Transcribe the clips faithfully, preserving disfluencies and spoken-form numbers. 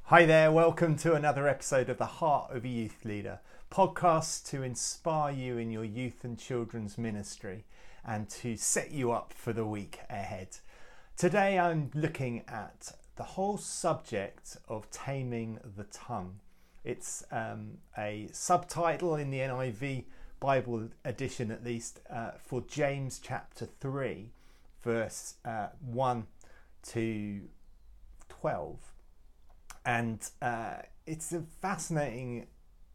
Hi there, welcome to another episode of The Heart of a Youth Leader, podcast to inspire you in your youth and children's ministry and to set you up for the week ahead. Today I'm looking at the whole subject of taming the tongue. It's um, a subtitle in the N I V Bible edition, at least, uh, for James chapter three, verse uh, one to twelve. And uh, it's a fascinating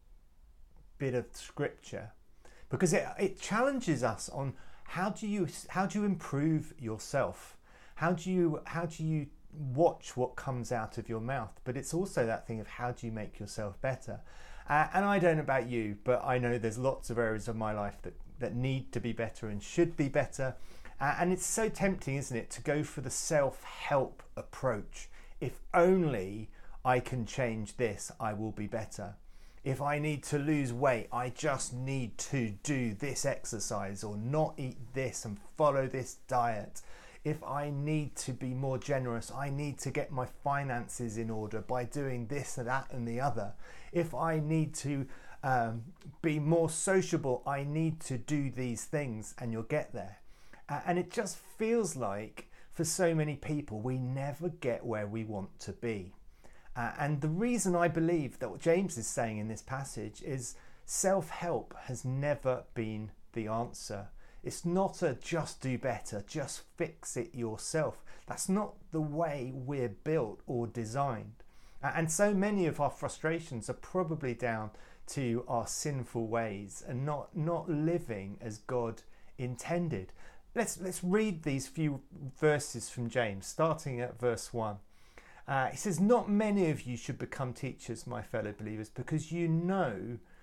bit of scripture because it, it challenges us on how do you how do you improve yourself? How do you how do you watch what comes out of your mouth? But it's also that thing of how do you make yourself better? Uh, and I don't know about you, but I know there's lots of areas of my life that, that need to be better and should be better. Uh, and it's so tempting, isn't it, to go for the self-help approach. If only I can change this, I will be better. If I need to lose weight, I just need to do this exercise or not eat this and follow this diet. If I need to be more generous, I need to get my finances in order by doing this and that and the other. If I need to um, be more sociable, I need to do these things, and you'll get there. Uh, and it just feels like for so many people, we never get where we want to be. Uh, and the reason I believe that what James is saying in this passage is self-help has never been the answer. It's not a just do better, just fix it yourself. That's not the way we're built or designed. Uh, and so many of our frustrations are probably down to our sinful ways and not, not living as God intended. Let's, let's read these few verses from James, starting at verse one. Uh, he says, "Not many of you should become teachers, my fellow believers, because you know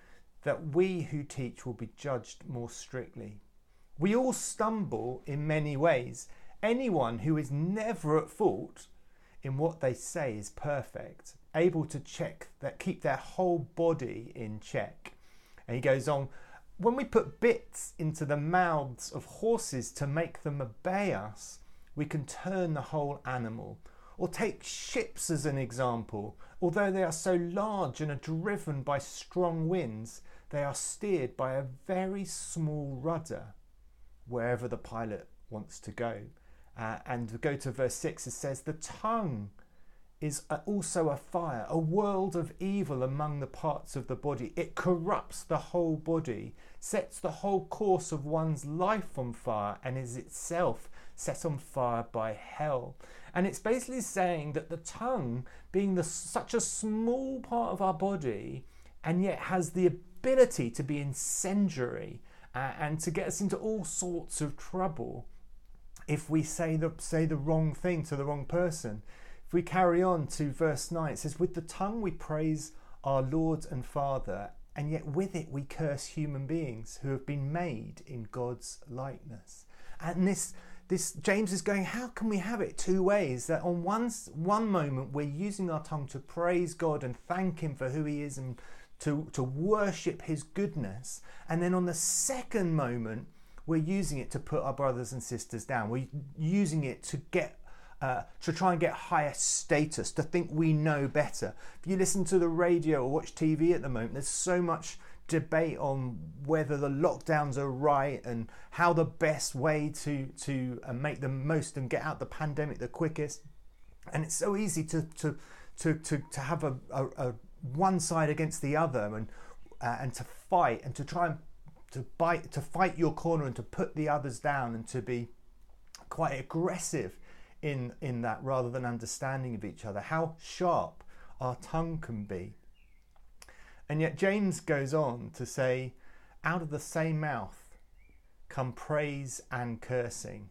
that we who teach will be judged more strictly. We all stumble in many ways. Anyone who is never at fault in what they say is perfect, able to check that, keep their whole body in check." And he goes on, "When we put bits into the mouths of horses to make them obey us, we can turn the whole animal. Or take ships as an example. Although they are so large and are driven by strong winds, they are steered by a very small rudder wherever the pilot wants to go." Uh, and go to verse six, it says, "The tongue is also a fire, a world of evil among the parts of the body. It corrupts the whole body, sets the whole course of one's life on fire, and is itself set on fire by hell." And it's basically saying that the tongue, being the, such a small part of our body, and yet has the ability to be incendiary uh, and to get us into all sorts of trouble if we say the, say the wrong thing to the wrong person. If we carry on to verse nine, it says, "With the tongue we praise our Lord and Father, and yet with it we curse human beings who have been made in God's likeness." And this This James is going, how can we have it two ways? That on one, one moment we're using our tongue to praise God and thank him for who he is and to, to worship his goodness. And then on the second moment, we're using it to put our brothers and sisters down. We're using it to get uh, to try and get higher status, to think we know better. If you listen to the radio or watch T V at the moment, there's so much debate on whether the lockdowns are right and how the best way to to uh, make the most and get out the pandemic the quickest. And it's so easy to to to to, to have a, a, a one side against the other and uh, and to fight and to try and to bite to fight your corner and to put the others down and to be quite aggressive in in that rather than understanding of each other. How sharp our tongue can be. And yet James goes on to say, out of the same mouth come praise and cursing.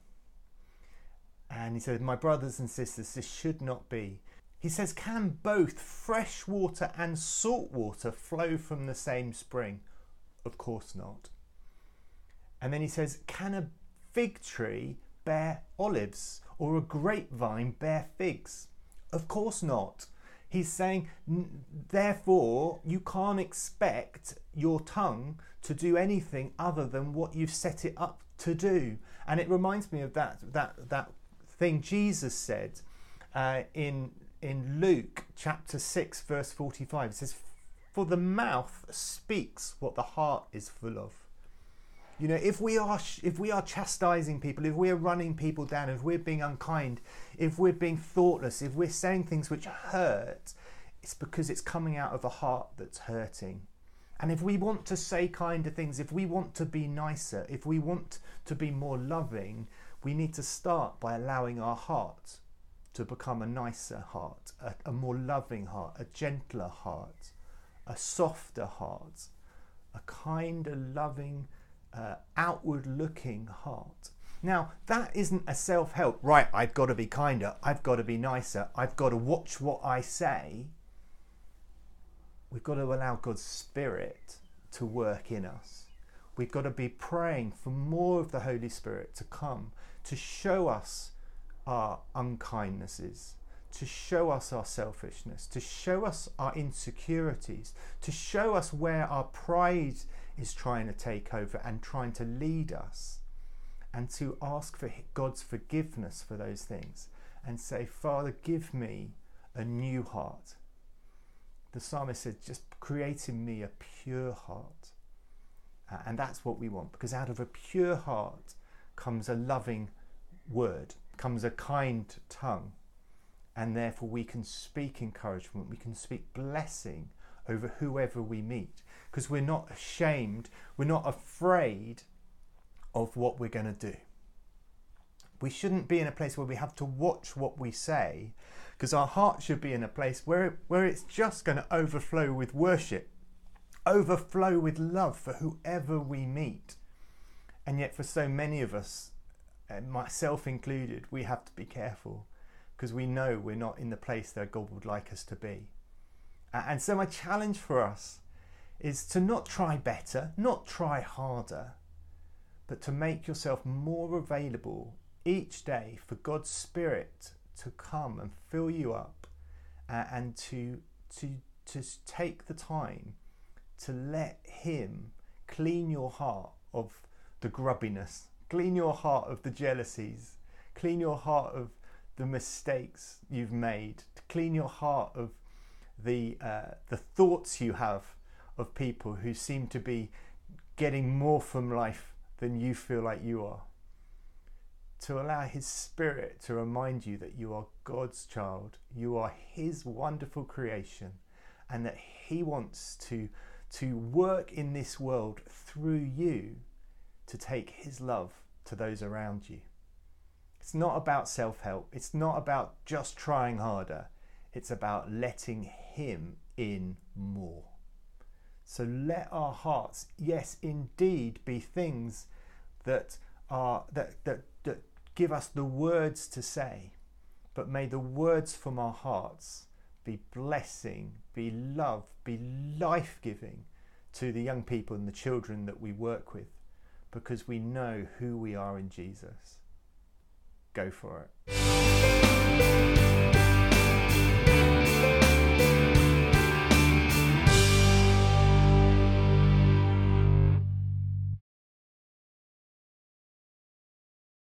And he says, "My brothers and sisters, this should not be." He says, "Can both fresh water and salt water flow from the same spring?" Of course not. And then he says, "Can a fig tree bear olives or a grapevine bear figs?" Of course not. He's saying, therefore, you can't expect your tongue to do anything other than what you've set it up to do. And it reminds me of that that that thing Jesus said uh, in in Luke chapter six, verse forty-five. It says, "For the mouth speaks what the heart is full of." You know, if we are if we are chastising people, if we're running people down, if we're being unkind, if we're being thoughtless, if we're saying things which hurt, it's because it's coming out of a heart that's hurting. And if we want to say kinder things, if we want to be nicer, if we want to be more loving, we need to start by allowing our heart to become a nicer heart, a, a more loving heart, a gentler heart, a softer heart, a kinder, loving, uh, outward-looking heart. Now, that isn't a self-help. Right, I've got to be kinder, I've got to be nicer, I've got to watch what I say. We've got to allow God's Spirit to work in us. We've got to be praying for more of the Holy Spirit to come, to show us our unkindnesses, to show us our selfishness, to show us our insecurities, to show us where our pride is trying to take over and trying to lead us, and to ask for God's forgiveness for those things and say, Father, give me a new heart. The psalmist said, just create in me a pure heart. Uh, and that's what we want, because out of a pure heart comes a loving word, comes a kind tongue, and therefore we can speak encouragement, we can speak blessing over whoever we meet, because we're not ashamed, we're not afraid of what we're going to do. We shouldn't be in a place where we have to watch what we say, because our heart should be in a place where, where it's just going to overflow with worship, overflow with love for whoever we meet. And yet for so many of us, and myself included, we have to be careful, because we know we're not in the place that God would like us to be. And so my challenge for us is to not try better, not try harder, but to make yourself more available each day for God's Spirit to come and fill you up, uh, and to, to, to take the time to let Him clean your heart of the grubbiness, clean your heart of the jealousies, clean your heart of the mistakes you've made, to clean your heart of the uh, the thoughts you have of people who seem to be getting more from life than you feel like you are. To allow His Spirit to remind you that you are God's child, you are His wonderful creation, and that He wants to, to work in this world through you to take His love to those around you. It's not about self-help, it's not about just trying harder, it's about letting Him in more. So let our hearts, yes, indeed, be things that are that that that give us the words to say, but may the words from our hearts be blessing, be love, be life-giving to the young people and the children that we work with, because we know who we are in Jesus. Go for it.